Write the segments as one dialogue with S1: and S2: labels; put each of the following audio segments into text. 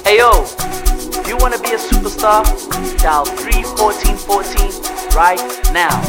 S1: Hey yo, if you wanna be a superstar, dial 31414 right now.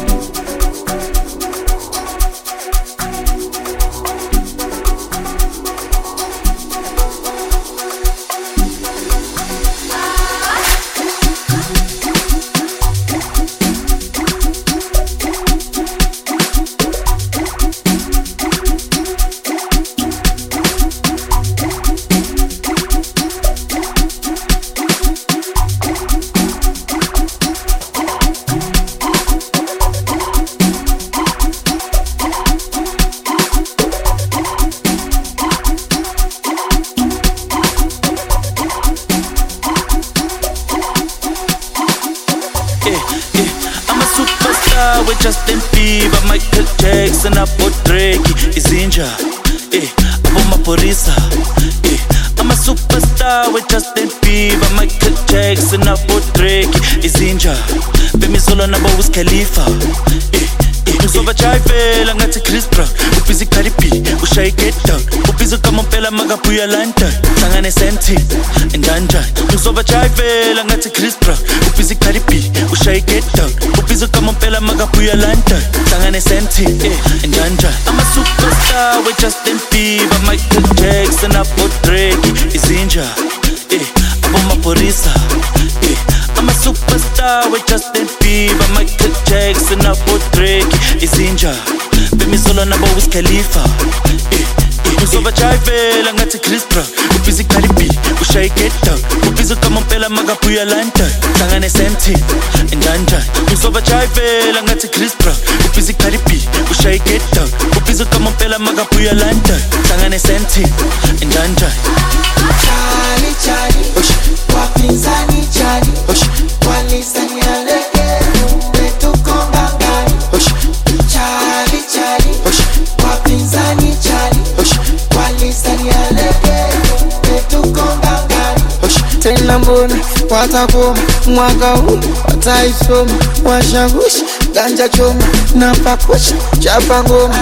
S2: I'm a superstar with Justin Bieber, Michael Jackson, Apo Drake, Izinja, Apo Maporisa. I'm a superstar with Justin Bieber, Michael Jackson, Apo Drake, Izinja. Bemi solo nabo Wiz Khalifa. Uzova chayivela ngathi Chris Brown, ubhizi Cardi B, ushaye get down, ubhizi kamompela makabuya London, hlangane senti njanja. Uzova chayivela ngathi Chris Brown, ubhizi Cardi B, ushaye get down, ubhizi kamompela makabuya London, hlangane senti njanja. I'm a superstar with Justin Bieber, Michael Jackson, Apo Drake, Izinja, Apo Maporisa. I'm a superstar with Justin Bieber, Michael Jackson, Apo Drake, Izinja. Bemi solo nabo Wiz Khalifa. Uzova chayivela ngathi Chris Brown, ubhizi Cardi B, ushaye get down, ubhizi kamompela makabuya London, hlangane senti njanja. Uzova chayivela ngathi Chris Brown, ubhizi Cardi B, ushaye get down, ubhizi kamompela makabuya London, hlangane senti njanja.
S3: Charlie, Charlie, wapinzani Charlie, walisani alegelu, betukongangani. Charlie, Charlie, wapinzani Charlie, walisani alegelu, betukongangani. Tena mbona watakoma mwaka huu, wataisoma washagushi, ganja choma na pakucha chapa ngoma.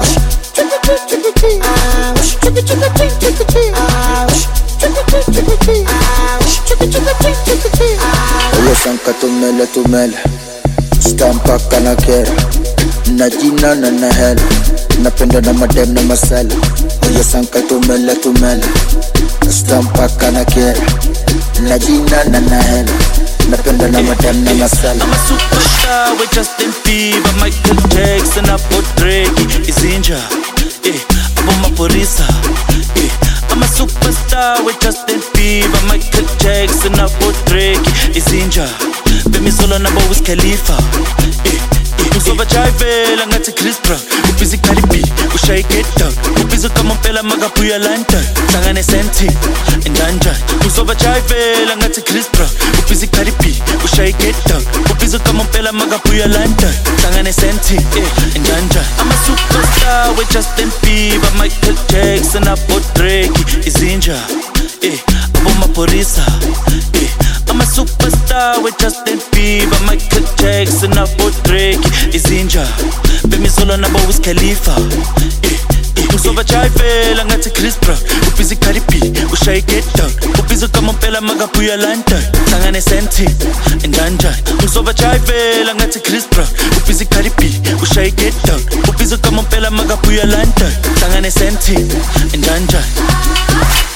S4: Oye sanka tumele stampa kana kera na jina na hela, napenda na madem na masala. Oye sanka tumele stampa kana kera na jina na hela, napenda na madem na masala.
S2: I'm a superstar with Justin Bieber, Michael Jackson, Apo Drake, Izinja, Apo Maporisa. I'm a superstar with Justin Bieber, Michael Jackson, Apo Drake, Izinja. Bemi solo nabo Wiz Khalifa. Uzova chayivela ngathi Chris Brown, ubhizi Cardi B, ushaye get down, ubhizi kamompela makabuya London, hlangane senti njanja. Uzova chayivela ngathi Chris Brown, ubhizi Cardi B, ushaye get down, ubhizi kamompela makabuya London, hlangane senti njanja. I'm a superstar with Justin Bieber, Michael Jackson, Apo Drake, Izinja, Apo Maporisa. I'm a superstar with Justin Bieber, Michael Jackson, Apo Drake, Izinja. Bemi solo nabo Wiz Khalifa. Uzova chayivela ngathi Chris Brown, ubhizi Cardi B, ushaye get down, ubhizi kamompela makabuya London, hlangane senti njanja. Uzova chayivela ngathi Chris Brown, ubhizi Cardi B, ushaye get down, ubhizi kamompela makabuya London, hlangane senti njanja.